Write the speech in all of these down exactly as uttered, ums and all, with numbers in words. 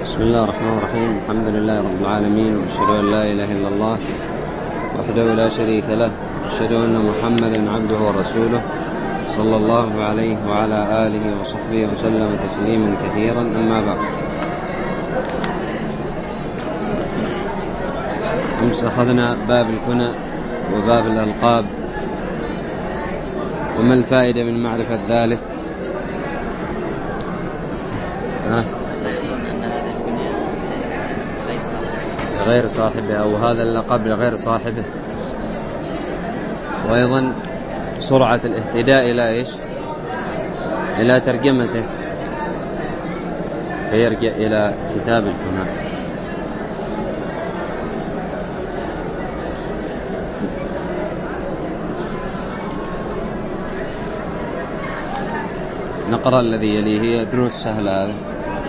بسم الله الرحمن الرحيم. الحمد لله رب العالمين، وأشهد أن لا إله إلا الله وحده لا شريك له، وأشهد أن محمدا عبده ورسوله صلى الله عليه وعلى آله وصحبه وسلم تسليما كثيرا. أما بعد، أمس أخذنا باب الكنى وباب الألقاب، وما الفائدة من معرفة ذلك؟ ها؟ غير صاحبه، أو هذا اللقب لغير صاحبه، وأيضا سرعة الاهتداء إلى إيش؟ إلى ترجمته، فيرجع إلى كتاب الكنى. نقرأ الذي يليه، هي دروس سهلة هذا.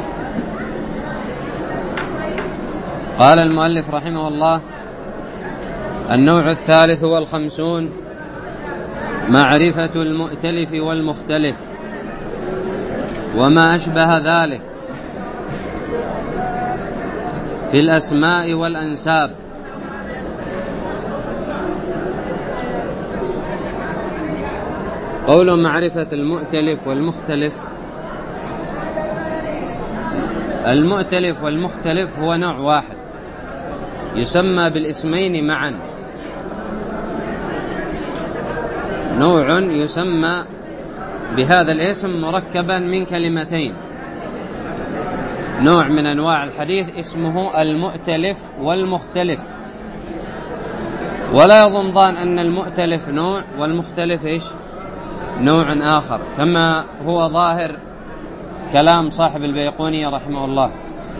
قال المؤلف رحمه الله: النوع الثالث والخمسون، معرفة المؤتلف والمختلف وما أشبه ذلك في الأسماء والأنساب. قول معرفة المؤتلف والمختلف، المؤتلف والمختلف هو نوع واحد يسمى بالاسمين معا، نوع يسمى بهذا الاسم مركبا من كلمتين، نوع من أنواع الحديث اسمه المؤتلف والمختلف. ولا يظن ظان أن المؤتلف نوع والمختلف إيش؟ نوع آخر، كما هو ظاهر كلام صاحب البيقوني رحمه الله.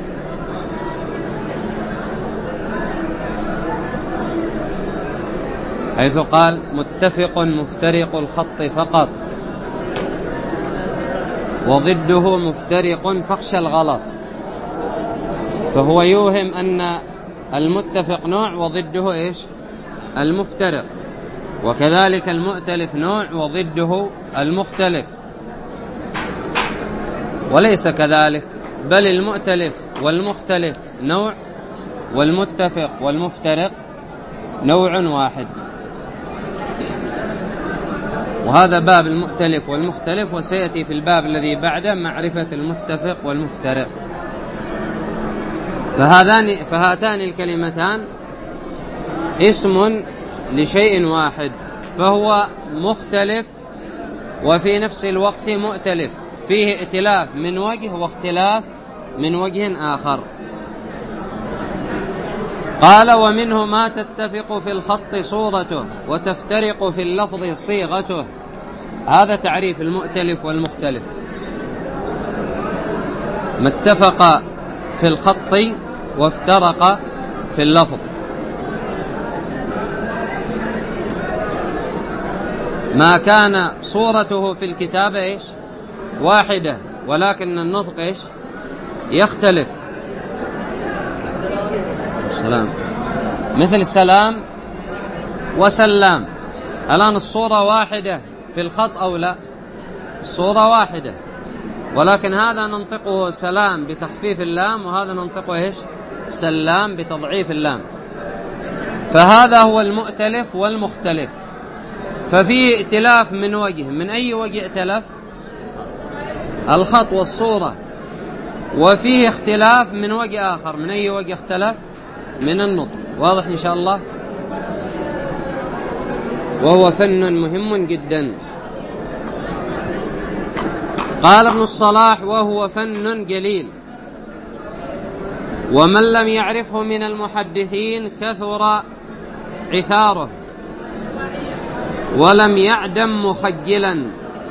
حيث قال: متفق مفترق الخط فقط، وضده مفترق فاخشى الغلط. فهو يوهم أن المتفق نوع وضده إيش؟ المفترق. وكذلك المؤتلف نوع وضده المختلف، وليس كذلك، بل المؤتلف والمختلف نوع، والمتفق والمفترق نوع واحد. وهذا باب المؤتلف والمختلف، وسيأتي في الباب الذي بعده معرفة المتفق والمفترق. فهذان فهاتان الكلمتان اسم لشيء واحد، فهو مختلف وفي نفس الوقت مؤتلف، فيه ائتلاف من وجه واختلاف من وجه آخر. قال: ومنه ما تتفق في الخط صورته وتفترق في اللفظ صيغته. هذا تعريف المؤتلف والمختلف: ما اتفق في الخط وافترق في اللفظ. ما كان صورته في الكتابة إيش؟ واحدة، ولكن النطق إيش؟ يختلف. السلام، مثل سلام وسلام. الآن الصورة واحدة في الخط أو لا؟ الصورة واحدة، ولكن هذا ننطقه سلام بتخفيف اللام، وهذا ننطقه إيش؟ سلام بتضعيف اللام. فهذا هو المؤتلف والمختلف. ففيه ائتلاف من وجه. من أي وجه ائتلف؟ الخط والصورة. وفيه اختلاف من وجه آخر. من أي وجه اختلف؟ من النطق. واضح إن شاء الله؟ وهو فن مهم جدا. قال ابن الصلاح: وهو فن جليل، ومن لم يعرفه من المحدثين كثر عثاره ولم يعدم مخجلا.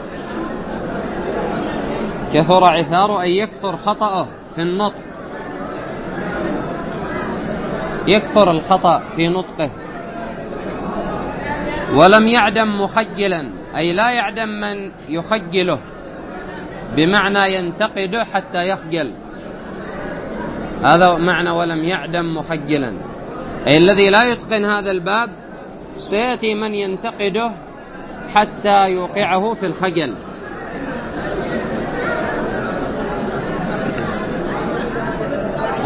كثر عثاره أي يكثر خطأه في النطق، يكثر الخطأ في نطقه. ولم يعدم مخجلا أي لا يعدم من يخجله، بمعنى ينتقده حتى يخجل. هذا معنى ولم يعدم مخجلا، أي الذي لا يتقن هذا الباب سيأتي من ينتقده حتى يوقعه في الخجل.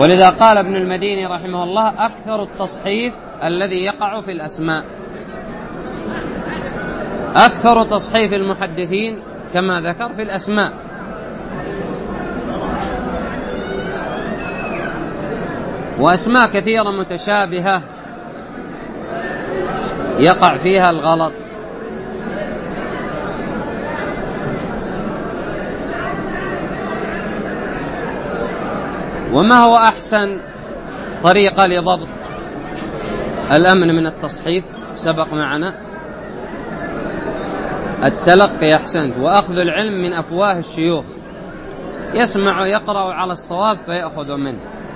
ولذا قال ابن المديني رحمه الله: أكثر التصحيف الذي يقع في الأسماء. أكثر تصحيف المحدثين كما ذكر في الأسماء. وأسماء كثيرة متشابهة يقع فيها الغلط. وما هو أحسن طريقة لضبط الأمن من التصحيف؟ سبق معنا التلقي، أحسنت، وأخذ العلم من أفواه الشيوخ، يسمع يقرأ على الصواب فيأخذ منه.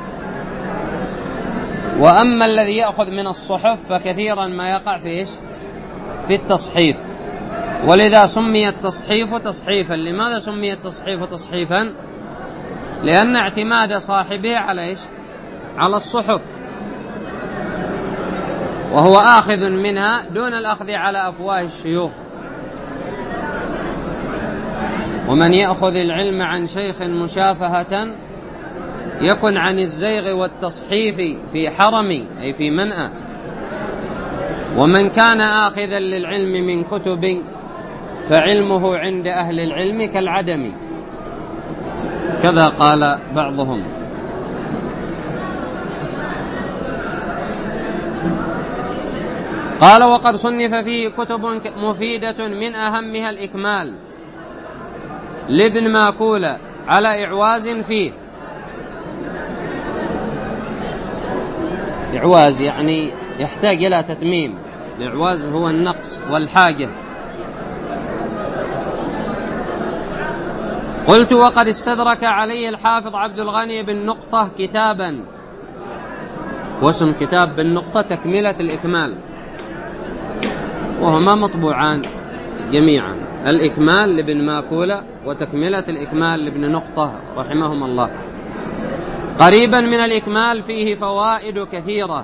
وأما الذي يأخذ من الصحف فكثيرا ما يقع في إيش؟ في التصحيف. ولذا سمي التصحيف تصحيفا. لماذا سمي التصحيف تصحيفا؟ لأن اعتماد صاحبه على إيش؟ على الصحف، وهو آخذ منها دون الأخذ على أفواه الشيوخ. ومن يأخذ العلم عن شيخ مشافهة يكن عن الزيغ والتصحيف في حرم، أي في منأى. ومن كان آخذا للعلم من كتب فعلمه عند أهل العلم كالعدم، كذا قال بعضهم. قال: وقد صنف فيه كتب مفيدة من أهمها الإكمال لابن ماكولة على إعواز فيه. إعواز يعني يحتاج إلى تتميم. الإعواز هو النقص والحاجة. قلت: وقد استدرك عليه الحافظ عبد الغني بن نقطة كتابا، واسم كتاب بالنقطة تكملة الإكمال، وهما مطبوعان جميعا، الإكمال لابن ماكولة وتكملة الإكمال لابن نقطة رحمهم الله. قريبا من الإكمال فيه فوائد كثيرة.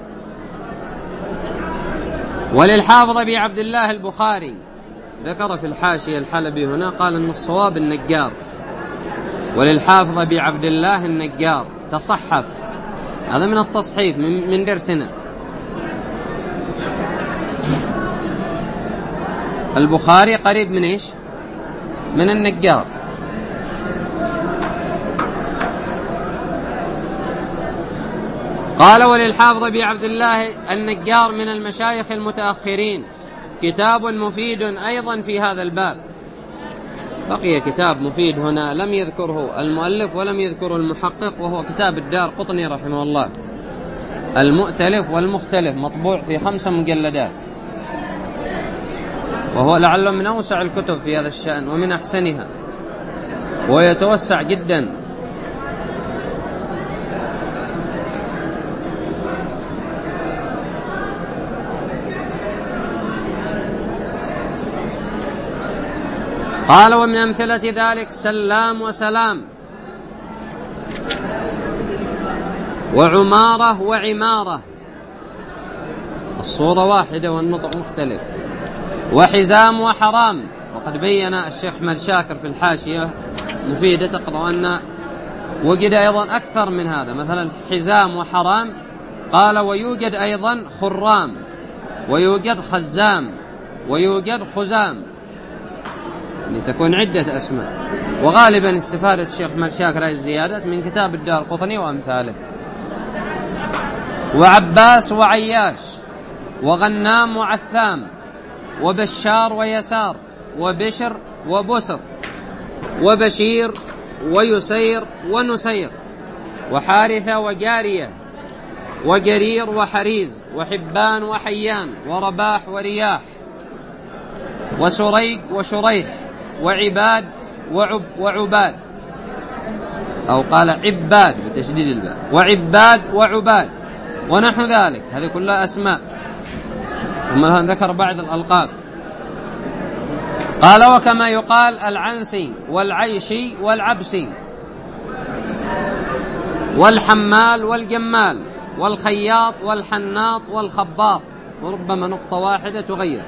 وللحافظ أبي عبد الله البخاري ذكر في الحاشية الحلبي هنا، قال أن الصواب النجار. وللحافظ أبي عبد الله النجار تصحف، هذا من التصحيف من درسنا. البخاري قريب من إيش؟ من النجار. قال: وللحافظ أبي عبد الله النجار من المشايخ المتأخرين كتاب مفيد أيضا في هذا الباب. بقي كتاب مفيد هنا لم يذكره المؤلف ولم يذكره المحقق، وهو كتاب الدارقطني رحمه الله، المؤتلف والمختلف، مطبوع في خمسة مجلدات، وهو لعله من أوسع الكتب في هذا الشأن ومن أحسنها، ويتوسع جدا. قال: ومن أمثلة ذلك سلام وسلام، وعمارة وعمارة، الصورة واحدة والنطق مختلف، وحزام وحرام. وقد بين الشيخ أحمد شاكر في الحاشية مفيدة تقرأ أن وجد أيضا أكثر من هذا، مثلا حزام وحرام. قال: ويوجد أيضا خرام، ويوجد خزام، ويوجد خزام، لتكون عدة أسماء. وغالبا استفادة الشيخ أحمد شاكر الزيادات من كتاب الدارقطني وأمثاله. وعباس وعياش، وغنام وعثام، وبشار ويسار، وبشر وبسر، وبشير ويسير ونسير، وحارثة وجارية، وجرير وحريز، وحبان وحيان، ورباح ورياح، وسريق وشريح، وعباد وعب وعباد، أو قال عباد بتشديد الباء، وعباد وعباد، ونحو ذلك. هذه كلها أسماء. ثم ذكر بعض الألقاب. قال: وكما يقال العنسي والعيشي والعبسي، والحمال والجمال، والخياط والحناط والخباط، وربما نقطة واحدة تغير،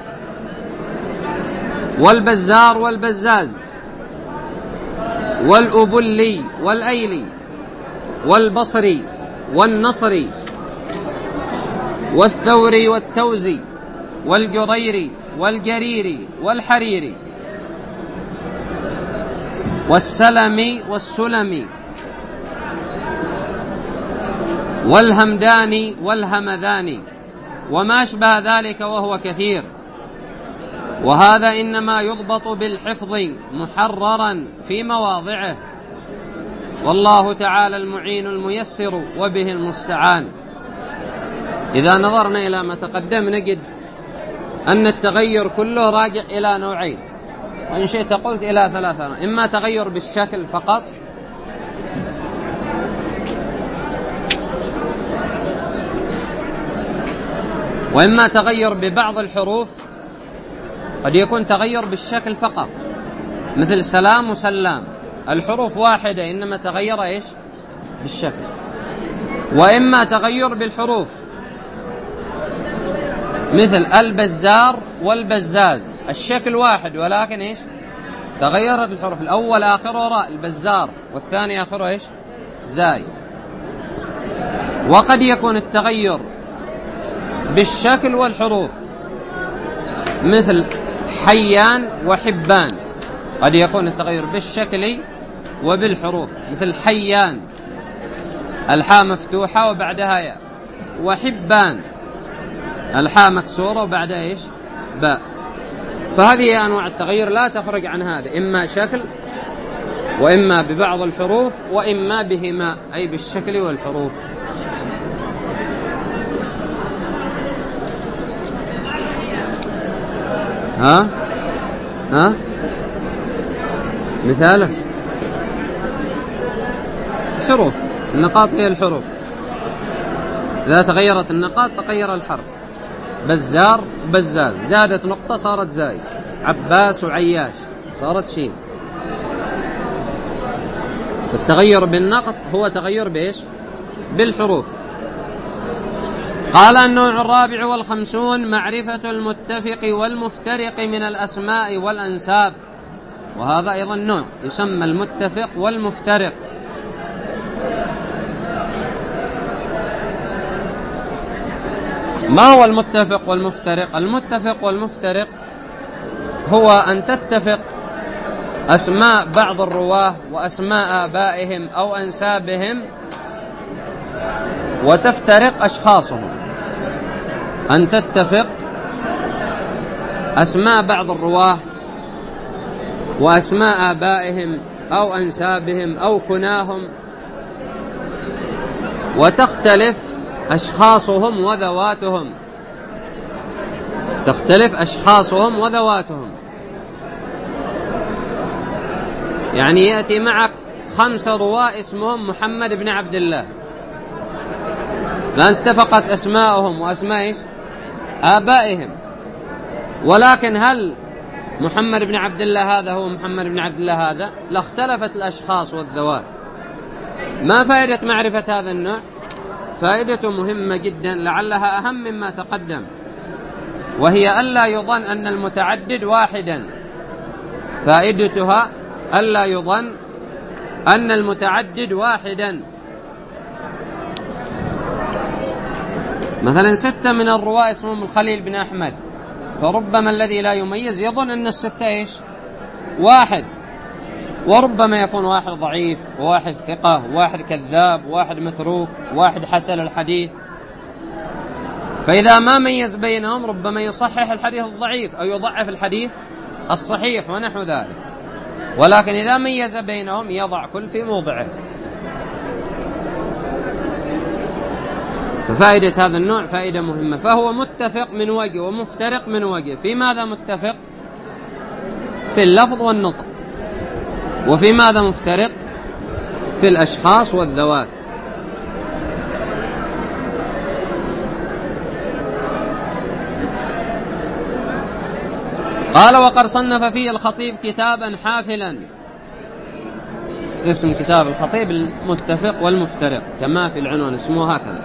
والبزار والبزاز، والأبلي والأيلي، والبصري والنصري والثوري والتوزي والجريري والجريري والحريري والسلمي والسلمي والهمداني والهمذاني وما أشبه ذلك وهو كثير. وهذا إنما يضبط بالحفظ محررا في مواضعه، والله تعالى المعين الميسر وبه المستعان. إذا نظرنا إلى ما تقدم نجد أن التغير كله راجع إلى نوعين، وإن شئت قلت إلى ثلاثة: إما تغير بالشكل فقط، وإما تغير ببعض الحروف. قد يكون تغير بالشكل فقط مثل سلام وسلام، الحروف واحدة إنما تغير إيش؟ بالشكل. وإما تغير بالحروف مثل البزار والبزاز، الشكل واحد ولكن إيش؟ تغيرت الحروف، الأول آخره راء البزار والثاني آخره إيش؟ زاي. وقد يكون التغير بالشكل والحروف مثل حيان وحبان، قد يكون التغير بالشكل وبالحروف مثل حيان الحاء مفتوحة وبعدها ياء، وحبان الحاء مكسورة وبعدها إيش؟ باء. فهذه أنواع التغير لا تخرج عن هذا، إما شكل وإما ببعض الحروف وإما بهما، أي بالشكل والحروف. ها ها مثاله حروف، النقاط هي الحروف، إذا تغيرت النقاط تغير الحرف. بزار بزاز، زادت نقطة صارت زاي، عباس وعياش صارت شين. التغير بالنقط هو تغير بإيش؟ بالحروف. قال: النوع الرابع والخمسون معرفة المتفق والمفترق من الأسماء والأنساب. وهذا أيضا نوع يسمى المتفق والمفترق. ما هو المتفق والمفترق؟ المتفق والمفترق هو أن تتفق أسماء بعض الرواه وأسماء آبائهم أو أنسابهم وتفترق أشخاصهم. أن تتفق أسماء بعض الرواه وأسماء آبائهم أو أنسابهم أو كناهم، وتختلف أشخاصهم وذواتهم، تختلف أشخاصهم وذواتهم. يعني يأتي معك خمسة رواة اسمهم محمد بن عبد الله، لأن اتفقت أسماءهم وأسماء آبائهم، ولكن هل محمد بن عبد الله هذا هو محمد بن عبد الله هذا؟ لاختلفت الأشخاص والذوات. ما فائدة معرفة هذا النوع؟ فائدته مهمة جدا، لعلها أهم مما تقدم، وهي ألا يظن أن المتعدد واحدا. فائدتها ألا يظن أن المتعدد واحدا. مثلا ستة من الرواة اسمهم الخليل بن أحمد، فربما الذي لا يميز يظن أن الستة إيش؟ واحد، وربما يكون واحد ضعيف وواحد ثقة وواحد كذاب وواحد متروك وواحد حسن الحديث. فإذا ما ميز بينهم ربما يصحح الحديث الضعيف أو يضعف الحديث الصحيح ونحو ذلك، ولكن إذا ميز بينهم يضع كل في موضعه. ففائدة هذا النوع فائدة مهمة. فهو متفق من وجه ومفترق من وجه. في ماذا متفق؟ في اللفظ والنطق. وفي ماذا مفترق؟ في الأشخاص والذوات. قال: وقد صنف فيه الخطيب كتابا حافلا. اسم كتاب الخطيب المتفق والمفترق كما في العنوان اسمه هكذا.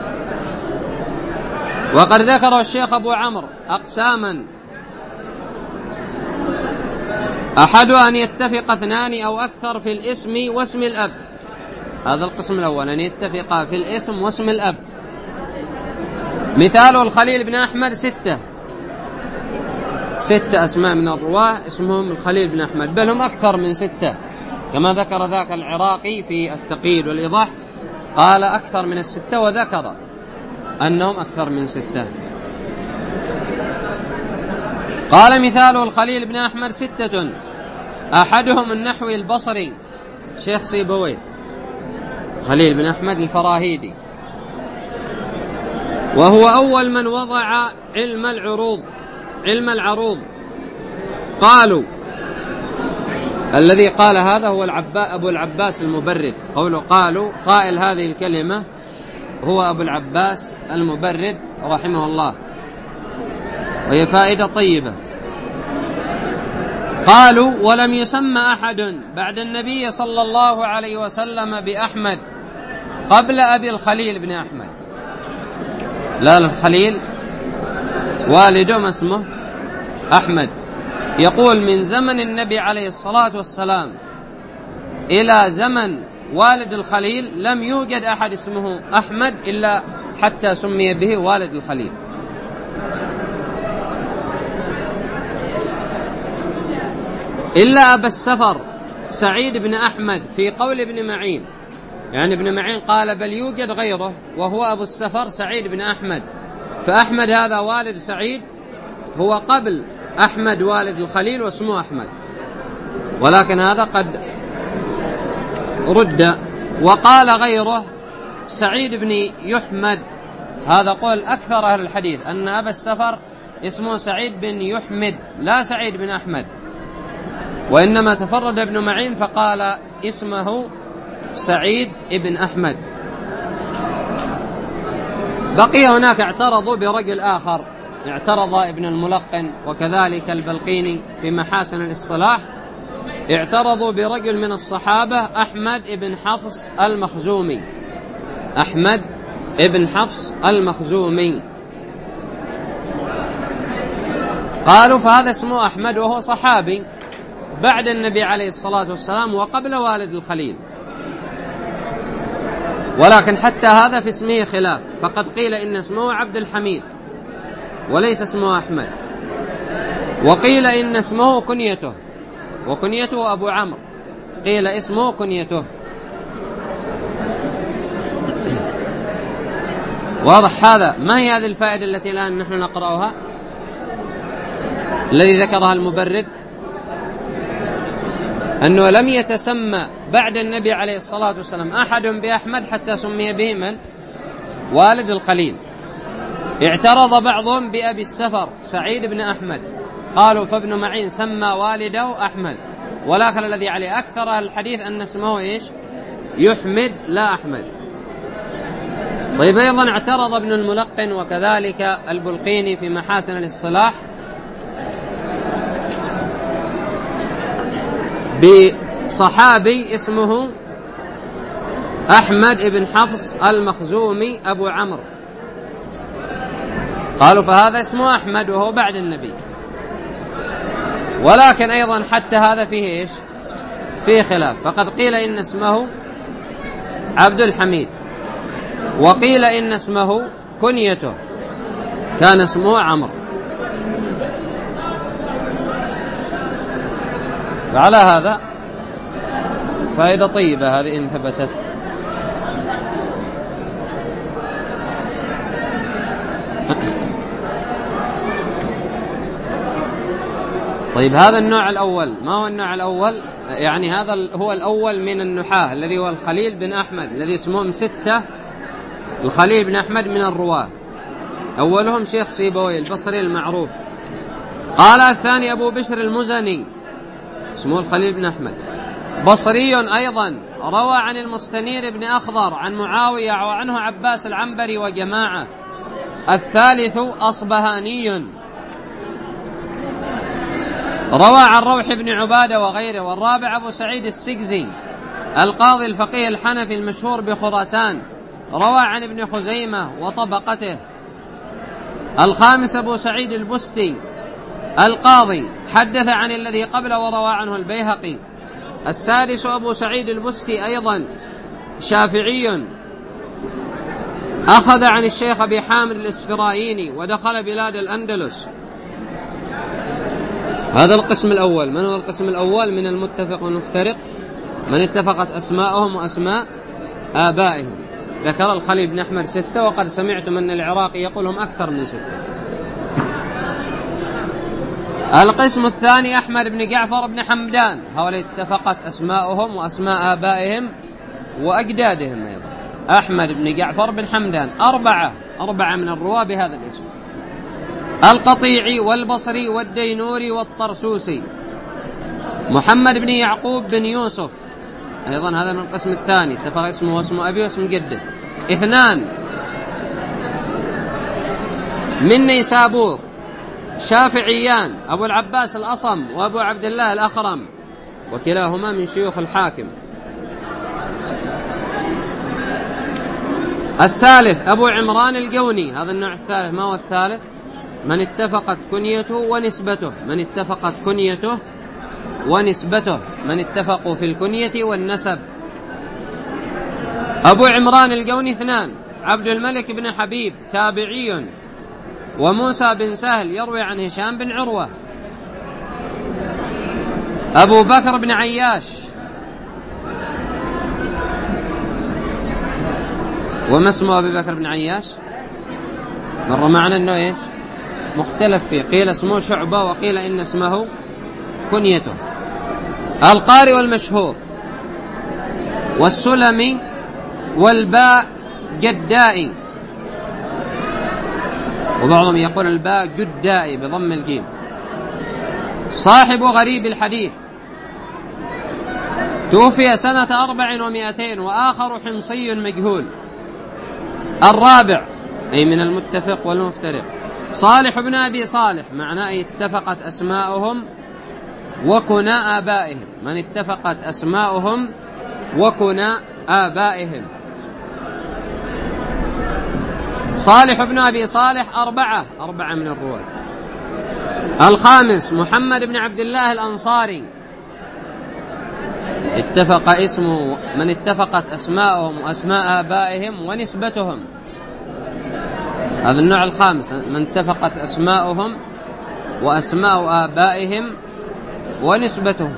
وقد ذكر الشيخ أبو عمرو أقساما: أحد أن يتفق اثنان أو أكثر في الاسم واسم الأب، هذا القسم الأول، أن يتفقا في الاسم واسم الأب. مثاله الخليل بن أحمد ستة ستة أسماء من الرواة اسمهم الخليل بن أحمد، بل هم أكثر من ستة كما ذكر ذاك العراقي في التقييد والإيضاح، قال أكثر من الستة، وذكر أنهم أكثر من ستة. قال مثاله الخليل بن أحمد ستة، أحدهم النحوي البصري شيخ سيبويه، خليل بن أحمد الفراهيدي، وهو أول من وضع علم العروض علم العروض قالوا الذي قال هذا هو العباس أبو العباس المبرد. قوله قالوا، قائل هذه الكلمة هو أبو العباس المبرد رحمه الله، وهي فائدة طيبة. قالوا ولم يسمى أحد بعد النبي صلى الله عليه وسلم بأحمد قبل أبي الخليل بن أحمد. لا، الخليل والده ما اسمه أحمد. يقول من زمن النبي عليه الصلاة والسلام إلى زمن والد الخليل لم يوجد أحد اسمه أحمد إلا حتى سمي به والد الخليل. إلا أبا السفر سعيد بن أحمد في قول ابن معين، يعني ابن معين قال بل يوجد غيره وهو أبو السفر سعيد بن أحمد، فأحمد هذا والد سعيد هو قبل أحمد والد الخليل واسمه أحمد، ولكن هذا قد رد. وقال غيره سعيد بن يحمد، هذا قول أكثر أهل الحديث أن أبا السفر اسمه سعيد بن يحمد لا سعيد بن أحمد، وإنما تفرد ابن معين فقال اسمه سعيد بن أحمد. بقي هناك اعترضوا برجل آخر، اعترض ابن الملقن وكذلك البلقيني في محاسن الاصطلاح، اعترضوا برجل من الصحابة أحمد بن حفص المخزومي، أحمد بن حفص المخزومي، قالوا فهذا اسمه أحمد وهو صحابي بعد النبي عليه الصلاة والسلام وقبل والد الخليل، ولكن حتى هذا في اسمه خلاف، فقد قيل إن اسمه عبد الحميد وليس اسمه أحمد، وقيل إن اسمه كنيته وكنيته أبو عمرو، قيل اسمه كنيته. واضح هذا؟ ما هي هذه الفائدة التي الآن نحن نقرأها الذي ذكرها المبرد؟ أنه لم يتسمى بعد النبي عليه الصلاة والسلام أحد بأحمد حتى سمي به من؟ والد الخليل. اعترض بعضهم بأبي السفر سعيد بن أحمد، قالوا فابن معين سمى والده أحمد، ولكن الذي عليه أكثر أهل الحديث أن اسمه إيش؟ يحمد لا أحمد. طيب أيضا اعترض ابن الملقن وكذلك البلقيني في محاسن الاصطلاح بصحابي اسمه أحمد بن حفص المخزومي أبو عمرو، قالوا فهذا اسمه أحمد وهو بعد النبي، ولكن أيضا حتى هذا فيه إيش؟ فيه خلاف، فقد قيل إن اسمه عبد الحميد، وقيل إن اسمه كنيته كان اسمه عمرو. فعلى هذا فائدة طيبة هذه إن ثبتت. طيب هذا النوع الأول، ما هو النوع الأول؟ يعني هذا هو الأول من النحاة الذي هو الخليل بن أحمد الذي اسمهم ستة، الخليل بن أحمد من الرواة، أولهم شيخ سيبويه البصري المعروف. قال الثاني أبو بشر المزني اسمه الخليل بن أحمد، بصري أيضا، روى عن المستنير بن أخضر عن معاوية وعنه عباس العنبري وجماعة. الثالث أصبهاني، روى عن روح بن عبادة وغيره. والرابع أبو سعيد السجزي القاضي الفقيه الحنفي المشهور بخراسان، روى عن ابن خزيمة وطبقته. الخامس أبو سعيد البستي القاضي، حدث عن الذي قبله وروى عنه البيهقي. السادس أبو سعيد البستي أيضا، شافعي أخذ عن الشيخ أبي حامد الإسفرايني ودخل بلاد الأندلس. هذا القسم الأول. من هو القسم الأول؟ من المتفق والمفترق، من اتفقت أسماءهم وأسماء آبائهم. ذكر الخليل بن أحمد ستة، وقد سمعتم أن العراقي يقولهم أكثر من ستة. القسم الثاني أحمد بن جعفر بن حمدان، هؤلاء اتفقت أسماءهم وأسماء آبائهم وأجدادهم أيضا. أحمد بن جعفر بن حمدان، أربعة أربعة من الرواة بهذا الاسم: القطيعي والبصري والدينوري والطرسوسي. محمد بن يعقوب بن يوسف أيضا، هذا من القسم الثاني، اتفق اسمه واسم أبي واسم جده. اثنان من نيسابور، شافعيان، أبو العباس الأصم وأبو عبد الله الأخرم، وكلاهما من شيوخ الحاكم. الثالث أبو عمران الجوني، هذا النوع الثالث. ما هو الثالث؟ من اتفقت كنيته ونسبته، من اتفقت كنيته ونسبته، من اتفقوا في الكنية والنسب. أبو عمران الجوني اثنان: عبد الملك بن حبيب تابعي، وموسى بن سهل يروي عن هشام بن عروة. أبو بكر بن عياش، وما اسمه أبي بكر بن عياش؟ مر معنا أنه إيش؟ مختلف فيه، قيل اسمه شعبة وقيل إن اسمه كنيته. القاري والمشهور، والسلمي، والباء جدائي، وبعضهم يقول الباء جدائي بضم الجيم. صاحب غريب الحديث، توفي سنة أربع ومائتين، وآخر حمصي مجهول. الرابع أي من المتفق والمفترق، صالح بن أبي صالح، معناه اتفقت أسماؤهم وكناء آبائهم، من اتفقت أسماؤهم وكناء آبائهم. صالح بن أبي صالح أربعة أربعة من الرواة. الخامس محمد بن عبد الله الأنصاري، اتفق اسمه من اتفقت أسماؤهم وأسماء آبائهم ونسبتهم. هذا النوع الخامس، من اتفقت أسماؤهم وأسماء آبائهم ونسبتهم.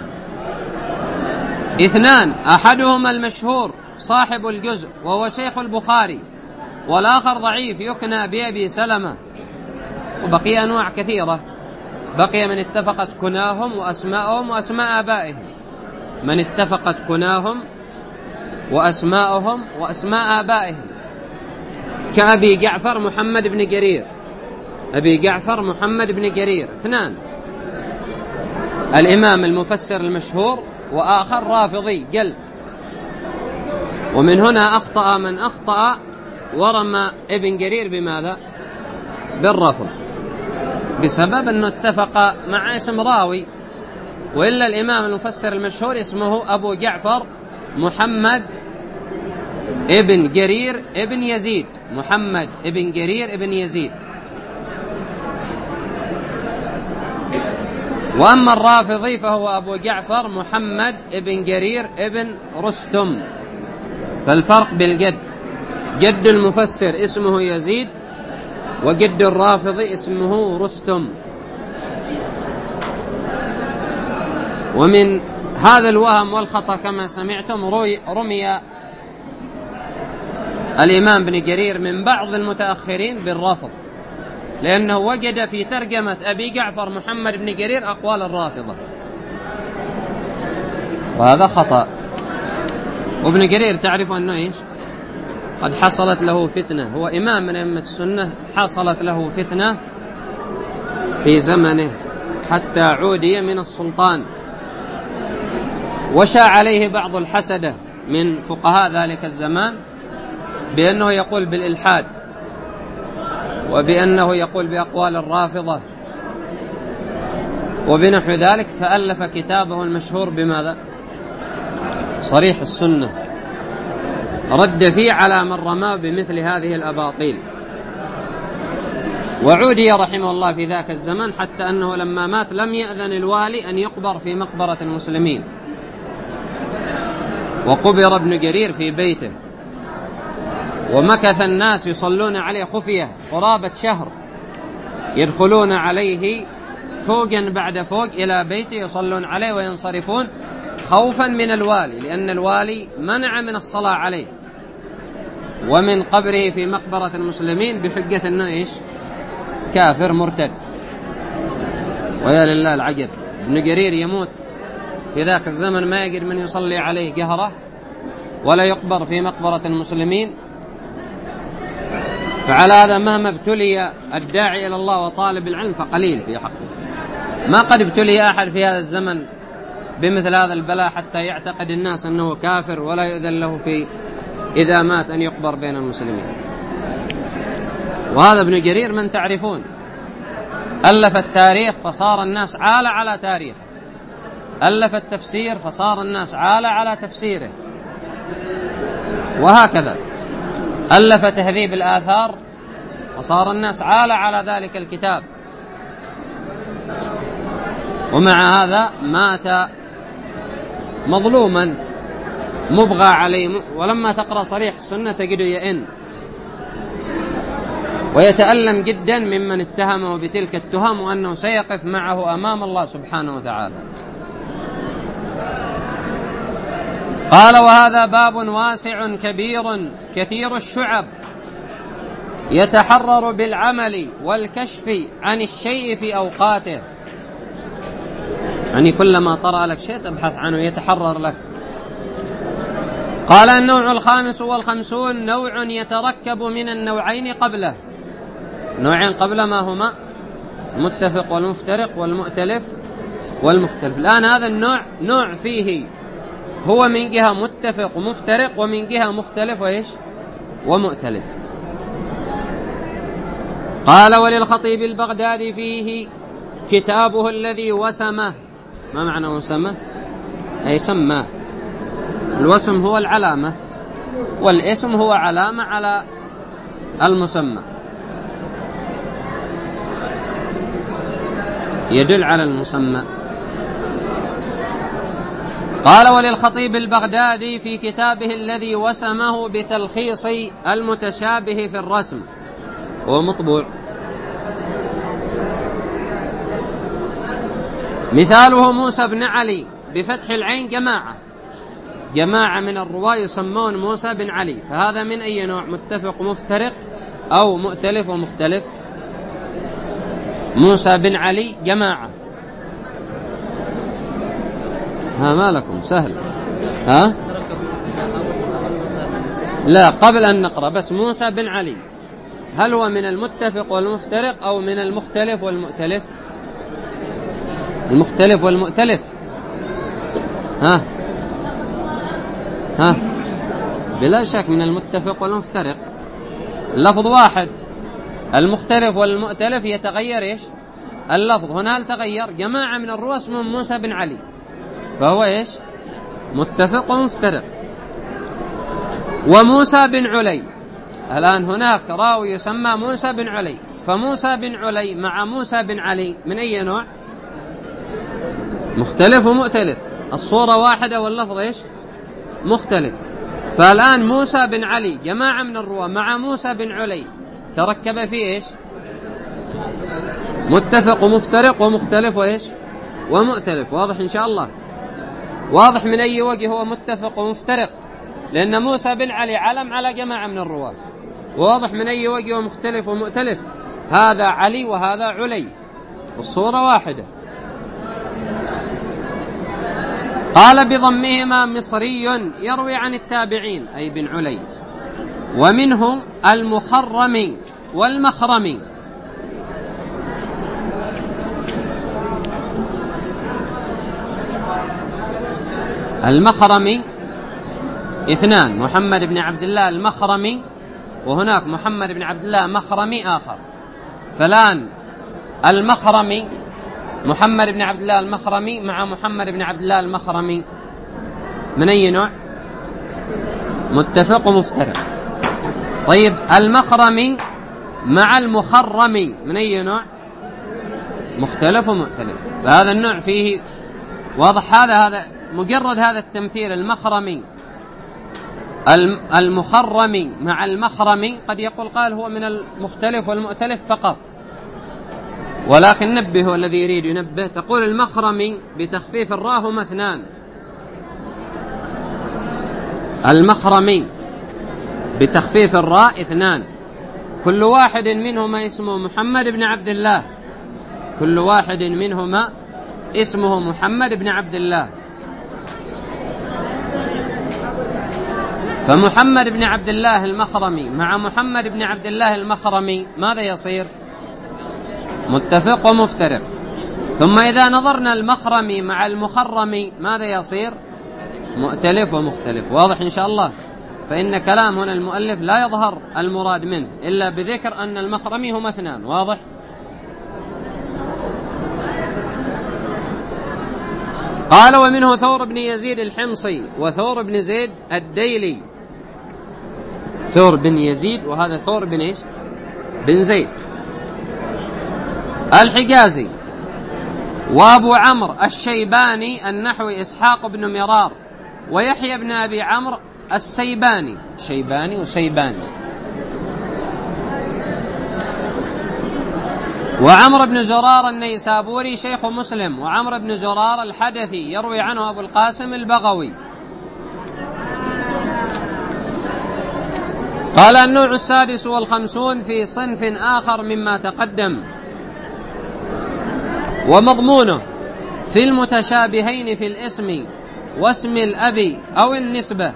اثنان: أحدهما المشهور صاحب الجزء وهو شيخ البخاري، والآخر ضعيف يكنى بأبي سلمة. وبقي أنواع كثيرة، بقي من اتفقت كناهم وأسماءهم وأسماء آبائهم، من اتفقت كناهم وأسماءهم وأسماء آبائهم، كأبي جعفر محمد بن جرير، أبي جعفر محمد بن جرير. اثنان: الإمام المفسر المشهور، وآخر رافضي جلد. ومن هنا أخطأ من أخطأ ورمى ابن جرير بماذا؟ بالرفض، بسبب أنه اتفق مع اسم راوي، وإلا الإمام المفسر المشهور اسمه أبو جعفر محمد ابن جرير ابن يزيد، محمد ابن جرير ابن يزيد. وأما الرافضي فهو أبو جعفر محمد ابن جرير ابن رستم. فالفرق بالجد، جد المفسر اسمه يزيد، وجد الرافضي اسمه رستم. ومن هذا الوهم والخطأ كما سمعتم رمي الإمام بن جرير من بعض المتأخرين بالرفض، لأنه وجد في ترجمة أبي جعفر محمد بن جرير أقوال الرافضة، وهذا خطأ. وابن جرير تعرف أنه إيش؟ قد حصلت له فتنة، هو إمام من أئمة السنة، حصلت له فتنة في زمنه حتى عودي من السلطان، وشاع عليه بعض الحسدة من فقهاء ذلك الزمان بأنه يقول بالإلحاد، وبأنه يقول بأقوال الرافضة وبنحو ذلك، فألف كتابه المشهور بماذا؟ صريح السنة، رد فيه على من رمى بمثل هذه الأباطيل. وعودي رحمه الله في ذاك الزمان حتى أنه لما مات لم يأذن الوالي أن يقبر في مقبرة المسلمين، وقبر ابن جرير في بيته، ومكث الناس يصلون عليه خفية قرابة شهر، يدخلون عليه فوقا بعد فوق إلى بيته يصلون عليه وينصرفون خوفا من الوالي، لأن الوالي منع من الصلاة عليه، ومن قبره في مقبرة المسلمين بحجة أنه إيش؟ كافر مرتد. ويا لله العجب، ابن جرير يموت في ذاك الزمن ما يقدر من يصلي عليه قهرة ولا يقبر في مقبرة المسلمين. فعلى هذا مهما ابتلي الداعي إلى الله وطالب العلم فقليل في حقه. ما قد ابتلي أحد في هذا الزمن بمثل هذا البلاء حتى يعتقد الناس أنه كافر ولا يؤذن له في إذا مات أن يقبر بين المسلمين. وهذا ابن جرير من تعرفون، ألف التاريخ فصار الناس عالة على تاريخه، ألف التفسير فصار الناس عالة على تفسيره، وهكذا ألف تهذيب الآثار وصار الناس عالة على ذلك الكتاب. ومع هذا مات مظلوما مبغى عليه، ولما تقرأ صريح السنة تجده يئن ويتألم جدا ممن اتهمه بتلك التهم، وأنه سيقف معه أمام الله سبحانه وتعالى. قال: وهذا باب واسع كبير كثير الشعب، يتحرر بالعمل والكشف عن الشيء في أوقاته. يعني كلما طرأ لك شيء تبحث عنه يتحرر لك. قال: النوع الخامس والخمسون نوع يتركب من النوعين قبله. نوعين قبل ما هما متفق والمفترق والمؤتلف والمختلف. الآن هذا النوع نوع فيه هو من جهة متفق ومفترق، ومن جهة مختلف وإيش ومؤتلف. قال: وللخطيب البغدادي فيه كتابه الذي وسمه. ما معنى وسمه؟ أي سماه. الوسم هو العلامة، والاسم هو علامة على المسمى، يدل على المسمى. قال: وللخطيب البغدادي في كتابه الذي وسمه بتلخيص المتشابه في الرسم، هو مطبوع. مثاله موسى بن علي بفتح العين جماعة، جماعة من الرواة يسمون موسى بن علي، فهذا من أي نوع؟ متفق ومفترق أو مؤتلف ومختلف؟ موسى بن علي جماعة. ها ما لكم سهل؟ ها لا، قبل أن نقرأ بس موسى بن علي، هل هو من المتفق والمفترق أو من المختلف والمؤتلف؟ المختلف والمؤتلف. ها ها بلا شك من المتفق والمفترق، اللفظ واحد. المختلف والمؤتلف يتغير إيش اللفظ. هنا تغير، جماعة من الرواة اسمهم موسى بن علي، فهو إيش متفق ومفترق. وموسى بن علي، الآن هناك راوي يسمى موسى بن علي، فموسى بن علي مع موسى بن علي من أي نوع؟ مختلف ومؤتلف، الصورة واحدة واللفظ إيش مختلف. فالآن موسى بن علي جماعة من الرواة مع موسى بن علي تركب فيه إيش متفق ومفترق ومختلف وإيش ومؤتلف. واضح إن شاء الله؟ واضح من أي وجه هو متفق ومفترق؟ لأن موسى بن علي علم على جماعة من الرواة. واضح من أي وجه هو مختلف ومؤتلف؟ هذا علي وهذا علي، والصورة واحدة. قال: بضمهما مصري يروي عن التابعين أي بن علي، ومنهم المخرم والمخرم. المخرمي اثنان، محمد بن عبد الله المخرمي، وهناك محمد بن عبد الله مخرمي آخر. فالآن المخرمي محمد بن عبد الله المخرمي مع محمد بن عبد الله المخرمي من أي نوع؟ متفق ومفترق. طيب المخرمي مع المخرمي من أي نوع؟ مختلف ومؤتلف. فهذا النوع فيه واضح. هذا هذا مجرد هذا التمثيل المخرمي المخرم مع المخرم قد يقول قال هو من المختلف والمؤتلف فقط، ولكن نبه الذي يريد ينبه. تقول المخرم بتخفيف الراء هما اثنان، المخرم بتخفيف الراء اثنان، كل واحد منهما اسمه محمد بن عبد الله، كل واحد منهما اسمه محمد بن عبد الله. فمحمد بن عبد الله المخرمي مع محمد بن عبد الله المخرمي ماذا يصير؟ متفق ومفترق. ثم إذا نظرنا المخرمي مع المخرمي ماذا يصير؟ مؤتلف ومختلف. واضح إن شاء الله؟ فإن كلام هنا المؤلف لا يظهر المراد منه إلا بذكر أن المخرمي هما اثنان. واضح؟ قال ومنه ثور بن يزيد الحمصي وثور بن زيد الديلي. ثور بن يزيد وهذا ثور بن إيش؟ بن زيد الحجازي. وأبو عمرو الشيباني النحوي إسحاق بن مرار، ويحيى بن أبي عمرو السيباني، شيباني وسيباني. وعمرو بن زرار النيسابوري شيخ مسلم، وعمرو بن زرار الحدثي يروي عنه أبو القاسم البغوي. قال النوع السادس والخمسون في صنف آخر مما تقدم، ومضمونه في المتشابهين في الاسم واسم الأب أو النسبة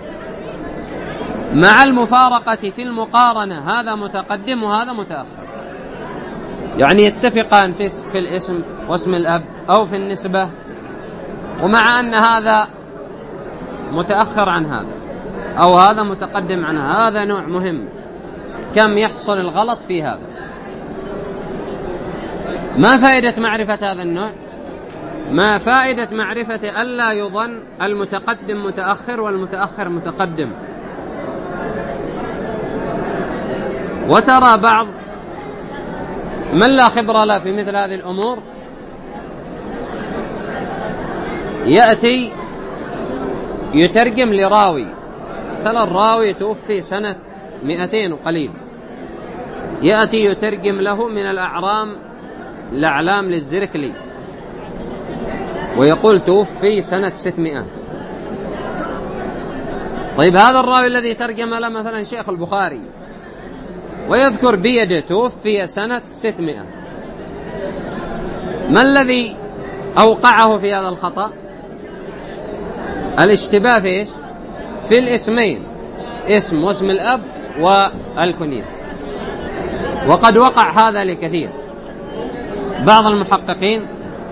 مع المفارقة في المقارنة، هذا متقدم وهذا متأخر، يعني يتفقان في الاسم واسم الأب أو في النسبة، ومع أن هذا متأخر عن هذا أو هذا متقدم عن هذا. هذا نوع مهم، كم يحصل الغلط في هذا. ما فائدة معرفة هذا النوع؟ ما فائدة معرفة ألا يظن المتقدم متأخر والمتأخر متقدم. وترى بعض من لا خبر له في مثل هذه الأمور يأتي يترجم لراوي، مثلا الراوي توفي سنة مئتين وقليل، يأتي يترجم له من الأعرام الأعلام للزركلي ويقول توفي سنة ستمائة. طيب هذا الراوي الذي ترجم له مثلا شيخ البخاري ويذكر بيده توفي سنة ستمائة، ما الذي أوقعه في هذا الخطأ؟ الاشتباه في إيش؟ في الاسمين، اسم واسم الأب والكنية. وقد وقع هذا لكثير. بعض المحققين،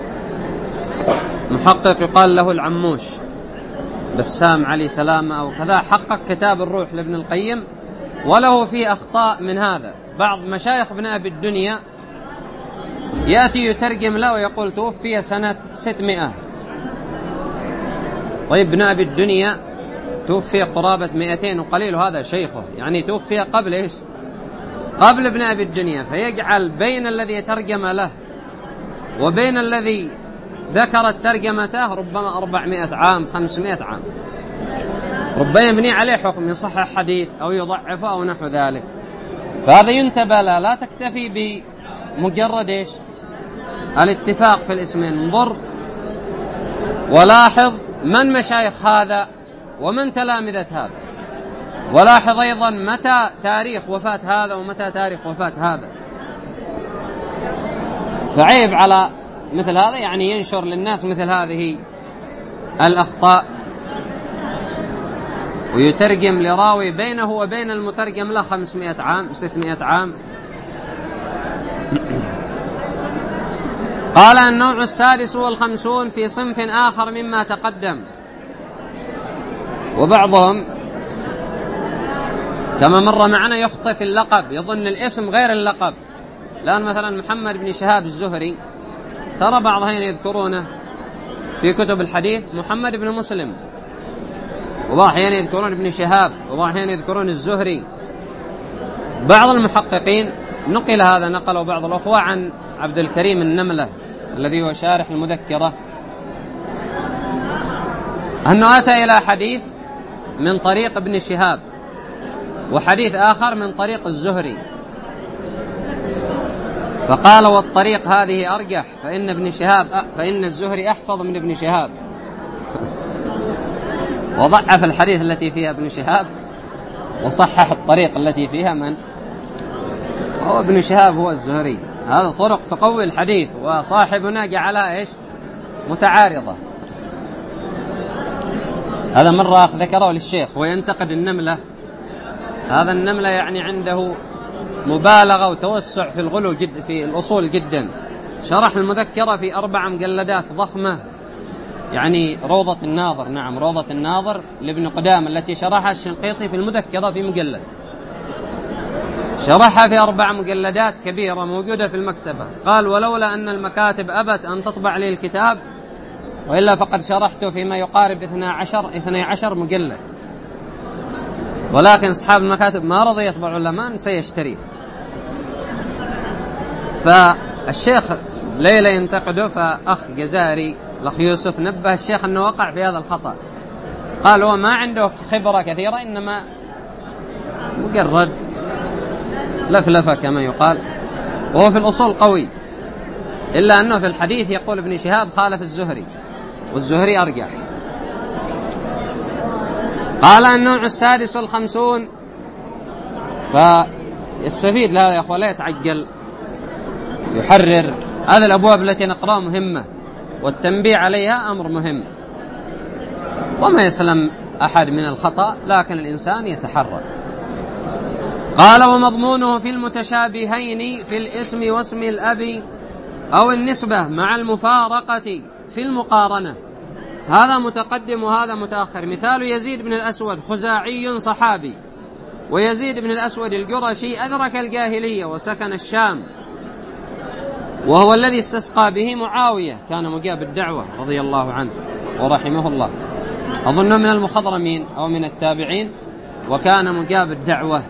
محقق يقال له العموش بسام علي سلامة أو كذا، حقق كتاب الروح لابن القيم وله فيه أخطاء من هذا. بعض مشايخ ابن أبي الدنيا يأتي يترجم له ويقول توفي سنة ستمائة. طيب ابن أبي الدنيا توفي قرابة مئتين وقليل وهذا شيخه، يعني توفي قبل إيش؟ قبل ابن أبي الدنيا، فيجعل بين الذي يترجم له وبين الذي ذكرت ترجمته ربما أربعمائة عام خمسمائة عام، ربما يبني عليه حكم يصحح حديث أو يضعفه أو نحو ذلك. فهذا ينتبه له، لا تكتفي بمجرد إيش؟ الاتفاق في الاسمين، انظر ولاحظ من مشايخ هذا ومن تلامذة هذا، ولاحظ أيضا متى تاريخ وفاة هذا ومتى تاريخ وفاة هذا. فعيب على مثل هذا، يعني ينشر للناس مثل هذه الأخطاء ويترجم لراوي بينه وبين المترجم له خمسمائة عام ستمائة عام. قال النوع السادس والخمسون في صنف آخر مما تقدم، وبعضهم كما مر معنا يخطئ في اللقب، يظن الاسم غير اللقب. الآن مثلا محمد بن شهاب الزهري ترى بعض هين يذكرونه في كتب الحديث محمد بن مسلم، وبعض هين يذكرون ابن شهاب، وبعض هين يذكرون الزهري. بعض المحققين نقل هذا، نقله بعض الأخوة عن عبد الكريم النملة الذي هو شارح المذكرة، أنه أتى إلى حديث من طريق ابن شهاب، وحديث آخر من طريق الزهري، فقال والطريق هذه أرجح، فإن ابن شهاب فإن الزهري أحفظ من ابن شهاب. وضعف الحديث التي فيها ابن شهاب وصحح الطريق التي فيها من هو ابن شهاب هو الزهري. هذا طرق تقوي الحديث، وصاحبنا جعلها إيش متعارضة. هذا مرة ذكره للشيخ وينتقد النملة. هذا النملة يعني عنده مبالغة وتوسع في الغلو جد في الأصول جدا. شرح المذكرة في أربع مجلدات ضخمة، يعني روضة الناظر، نعم روضة الناظر لابن قدامة التي شرحها الشنقيطي في المذكرة في مجلد، شرحها في أربع مجلدات كبيرة موجودة في المكتبة. قال ولولا أن المكاتب أبت أن تطبع لي الكتاب وإلا فقد شرحته فيما يقارب اثني عشر اثني عشر مجلد، ولكن أصحاب المكاتب ما رضي يطبعوا له، ما سيشتريه. فالشيخ ليلة ينتقده، فأخ جزائري الأخ يوسف نبه الشيخ أنه وقع في هذا الخطأ. قال هو ما عنده خبرة كثيرة، إنما مجرد لفلفة كما يقال، وهو في الأصول قوي، إلا أنه في الحديث يقول ابن شهاب خالف الزهري، والزهري أرجح. قال النوع السادس والخمسون، فيستفيد لهذا يا أخوة، لا يتعجل، يحرر. هذه الأبواب التي نقرأها مهمة، والتنبيه عليها أمر مهم، وما يسلم أحد من الخطأ، لكن الإنسان يتحرى. قال ومضمونه في المتشابهين في الاسم واسم الأب أو النسبة مع المفارقة في المقارنة. هذا متقدم وهذا متأخر. مثال يزيد بن الأسود خزاعي صحابي، ويزيد بن الأسود الجرشي أدرك الجاهلية وسكن الشام، وهو الذي استسقى به معاوية، كان مجاب الدعوة رضي الله عنه ورحمه الله، أظن من المخضرمين أو من التابعين، وكان مجاب الدعوة.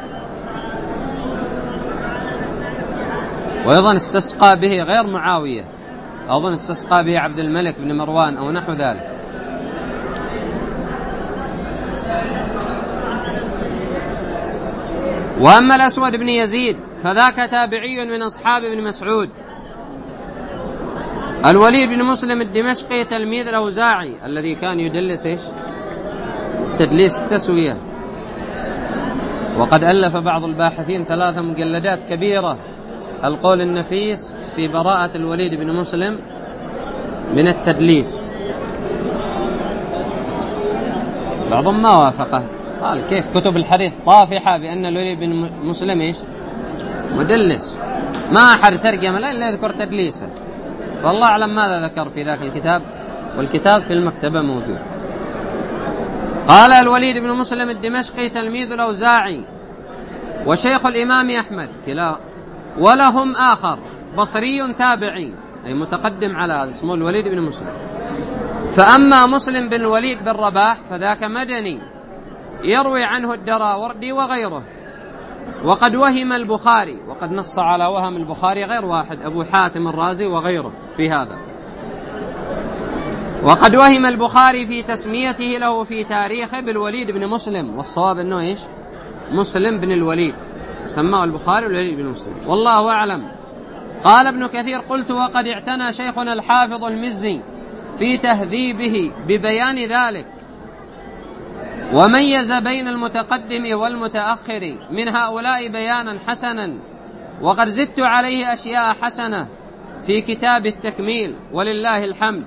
وأيضا استسقى به غير معاوية، أظن استسقى به عبد الملك بن مروان أو نحو ذلك. وأما الأسود بن يزيد فذاك تابعي من أصحاب ابن مسعود. الوليد بن مسلم الدمشقي تلميذ الأوزاعي الذي كان يدلس إيش؟ تدليس تسوية، وقد ألف بعض الباحثين ثلاث مجلدات كبيرة، القول النفيس في براءة الوليد بن مسلم من التدليس. بعضهم ما وافقه، قال كيف كتب الحديث طافحة بأن الوليد بن مسلم إيش؟ مدلس، ما أحد ترجم لا إلا يذكر تدليسه، والله أعلم ماذا ذكر في ذاك الكتاب، والكتاب في المكتبة موجود. قال الوليد بن مسلم الدمشقي تلميذ الأوزاعي وشيخ الإمام أحمد كلا، ولهم آخر بصري تابعي أي متقدم على هذا اسمه الوليد بن مسلم. فأما مسلم بن الوليد بن رباح فذاك مدني يروي عنه الدراوردي وغيره. وقد وهم البخاري، وقد نص على وهم البخاري غير واحد، أبو حاتم الرازي وغيره في هذا. وقد وهم البخاري في تسميته له في تاريخه بالوليد بن مسلم، والصواب أنه إيش؟ مسلم بن الوليد، سماه البخاري الوليد بن مسلم، والله أعلم. قال ابن كثير قلت وقد اعتنى شيخنا الحافظ المزي في تهذيبه ببيان ذلك، وميز بين المتقدم والمتأخر من هؤلاء بيانا حسنا، وقد زدت عليه أشياء حسنة في كتاب التكميل ولله الحمد.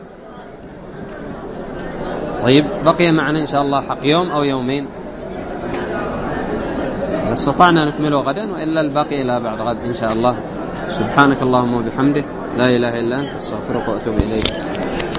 طيب بقي معنا إن شاء الله حق يوم أو يومين، استطعنا نكمله غدا، وإلا الباقي إلى بعد غد إن شاء الله. سبحانك اللهم وبحمدك لا إله إلا أنت، أستغفرك وأتوب إليك.